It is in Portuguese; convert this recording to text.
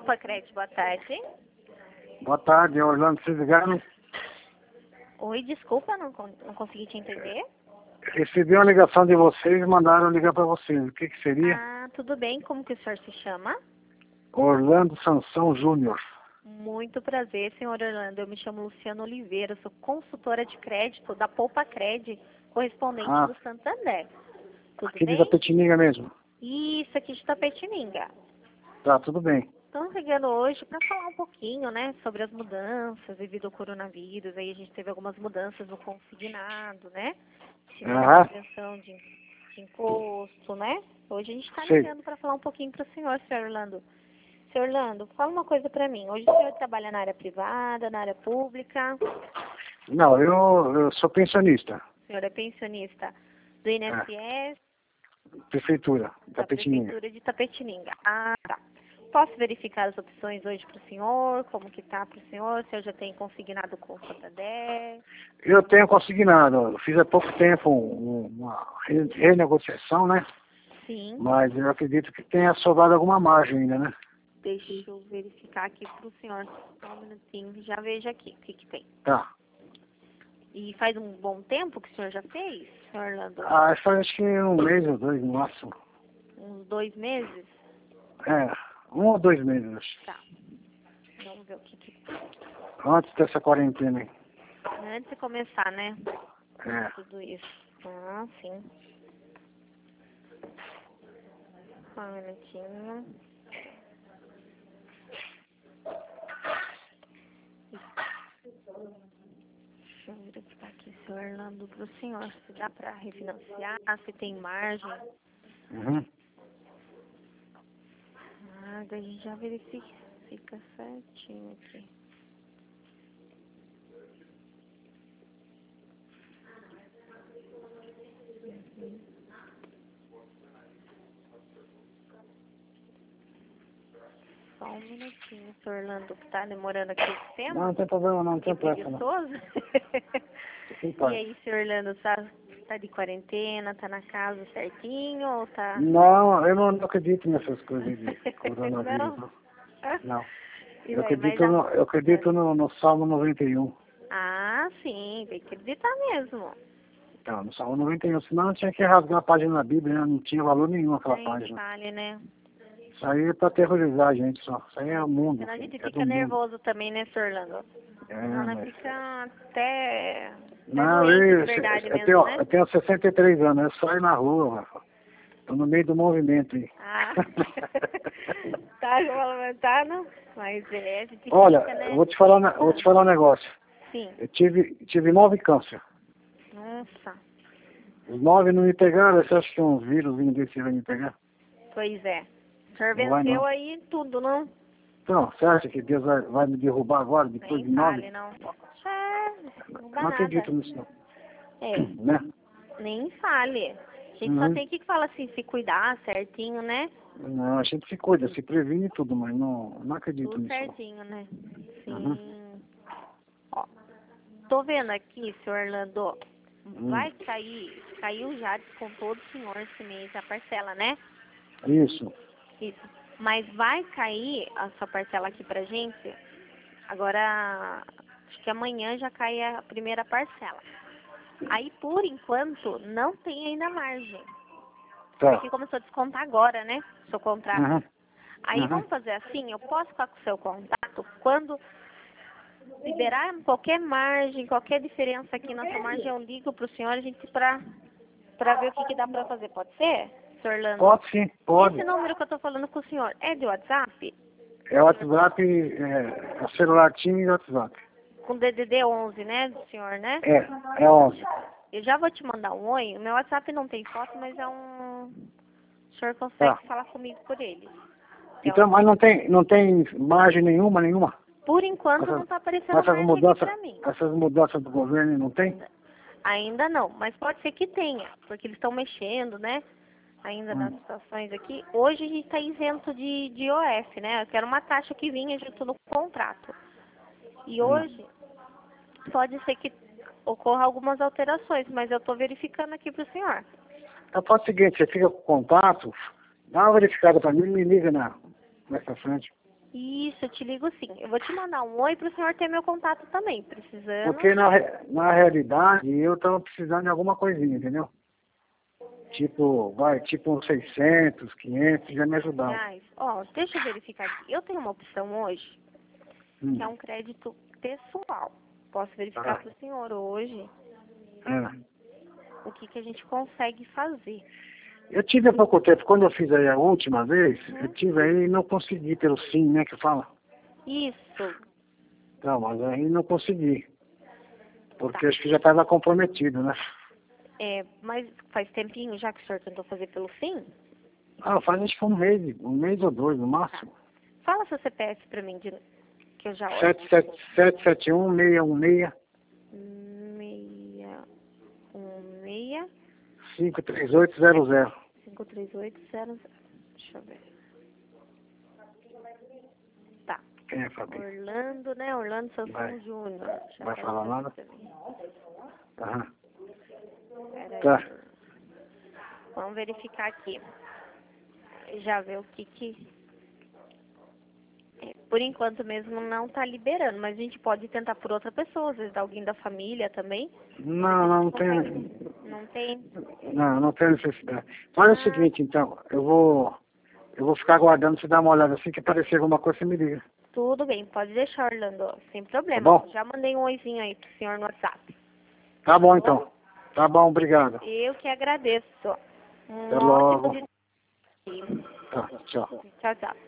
Poupa Crédito, boa tarde. Boa tarde, Orlando, vocês ligaram? Oi, desculpa, não consegui te entender. Recebi uma ligação de vocês e mandaram ligar para vocês. O que seria? Ah, tudo bem, como que o senhor se chama? Orlando Sansão Júnior. Muito prazer, senhor Orlando. Eu me chamo Luciana Oliveira, sou consultora de crédito da Poupa Crédito, correspondente do Santander. Tudo Aqui bem? de Tapetininga mesmo. Isso, aqui de Tapetininga. Tá, tudo bem. Estamos ligando hoje para falar um pouquinho, né, sobre as mudanças devido ao coronavírus. Aí a gente teve algumas mudanças no consignado, né? Tivemos isenção de imposto, né? Hoje a gente está ligando para falar um pouquinho para o senhor Orlando. Senhor Orlando, fala uma coisa para mim. Hoje o senhor trabalha na área privada, na área pública? Não, eu sou pensionista. O senhor é pensionista do INSS? Prefeitura, Tapetininga. Prefeitura de Tapetininga. Ah, tá. Posso verificar as opções hoje para o senhor? Como que tá para o senhor? O senhor já tem consignado com o Santander? Eu tenho consignado. Eu fiz há pouco tempo uma renegociação, né? Sim. Mas eu acredito que tenha sobrado alguma margem ainda, né? Deixa eu verificar aqui para o senhor. Só um minutinho. Já vejo aqui o que que tem. Tá. E faz um bom tempo que o senhor já fez, senhor Orlando? Ah, faz acho que 1 mês ou 2 no máximo. Uns 2 meses? 1 ou 2 meses, acho. Tá. Vamos ver o que que... Antes dessa quarentena aí. Antes de começar, né? Tudo isso. Ah, sim. Só um minutinho. Deixa eu verificar aqui, senhor Orlando, para o senhor. Se dá para refinanciar, se tem margem. Ah, daí a gente já verifica. Fica certinho aqui. Só um minutinho, senhor Orlando, que tá demorando aqui esse tempo. Não tem problema, não tem pressa, não. E aí, senhor Orlando, tá de quarentena, tá na casa certinho ou tá... Não, eu não acredito nessas coisas de coronavírus, não. Não. Eu acredito no Salmo 91. Ah, sim, tem que acreditar mesmo. Então, no Salmo 91, senão eu tinha que rasgar a página da Bíblia, né? Não tinha valor nenhum aquela página. Vale, né? Isso aí é pra terrorizar a gente só. Isso aí é o mundo. Senão a gente fica nervoso também, né, senhor Orlando? Mas... fica até Não, doente, de verdade mesmo, né? Eu tenho 63 anos, eu saio na rua, tô no meio do movimento aí. Ah, tá movimentado, mas a gente fica, olha, né? eu vou te falar um negócio. Sim. Eu tive 9 câncer. Nossa. Os 9 não me pegaram, você acha que um vírus desse vai me pegar? Pois é. O senhor venceu aí tudo, não? Então, você acha que Deus vai me derrubar agora, depois de 9? Nem fale, não. Não acredito nisso, não. Né? Nem fale. A gente só tem que falar assim, se cuidar certinho, né? Não, a gente se cuida, se previne e tudo, mas não acredito tudo nisso. Tudo certinho, né? Sim. Ó, tô vendo aqui, senhor Orlando, vai cair, caiu já, descontou do senhor esse mês a parcela, né? Isso. Mas vai cair a sua parcela aqui pra gente, agora, acho que amanhã já cai a primeira parcela. Aí, por enquanto, não tem ainda margem. Tá. Porque começou a descontar agora, né? Seu contrato. Aí, vamos fazer assim, eu posso ficar com o seu contato quando liberar qualquer margem, qualquer diferença aqui na sua margem, eu ligo pro senhor, a gente pra ver o que dá pra fazer. Pode ser, senhor Orlando? Pode sim, pode. Esse número que eu tô falando com o senhor é de WhatsApp? É WhatsApp, é celular TIM e WhatsApp. Com DDD 11, né, do senhor, né? É 11. Eu já vou te mandar um oi. O meu WhatsApp não tem foto, mas é um... O senhor consegue falar comigo por ele. Então, mas não tem margem nenhuma? Por enquanto não está aparecendo margem aqui pra mim. Essas mudanças do governo não tem? Ainda não, mas pode ser que tenha, porque eles estão mexendo, né? Ainda nas situações aqui. Hoje a gente está isento de IOF, né? Que era uma taxa que vinha junto no contrato. E hoje pode ser que ocorra algumas alterações, mas eu estou verificando aqui para o senhor. Então faz o seguinte, você fica com contato, dá uma verificada para mim e me liga mais pra frente. Isso, eu te ligo sim. Eu vou te mandar um oi para o senhor ter meu contato também, precisando. Porque na realidade eu estava precisando de alguma coisinha, entendeu? Tipo, tipo uns 600, 500, já me ajudava. Reais. Ó, deixa eu verificar aqui. Eu tenho uma opção hoje, que é um crédito pessoal. Posso verificar para o senhor hoje o que a gente consegue fazer. Eu tive há pouco tempo, quando eu fiz aí a última vez, eu tive aí e não consegui pelo SIM, né, que fala. Isso. Não, mas aí não consegui. Porque acho que já estava comprometido, né? Mas faz tempinho já que o senhor tentou fazer pelo SIM? Ah, faz acho que um mês ou dois no máximo. Fala seu CPF pra mim, que eu já olho. 771-616. 616 53800. 53800. Deixa eu ver. Tá. Quem é, Fabi? Orlando, né? Orlando Sansão Júnior. Vai falar nada? Aham. Tá. Vamos verificar aqui. Já ver o que... Por enquanto mesmo não tá liberando, mas a gente pode tentar por outra pessoa, às vezes alguém da família também. Não tem. Não tem? Não tem necessidade. Faz o seguinte, então, eu vou ficar aguardando você dar uma olhada assim que aparecer alguma coisa, você me liga. Tudo bem, pode deixar, Orlando, sem problema. Tá bom? Já mandei um oizinho aí pro senhor no WhatsApp. Tá bom, então. Tá bom, obrigado. Eu que agradeço. Até logo. Ótimo dia. Tá, tchau. Tchau, tchau.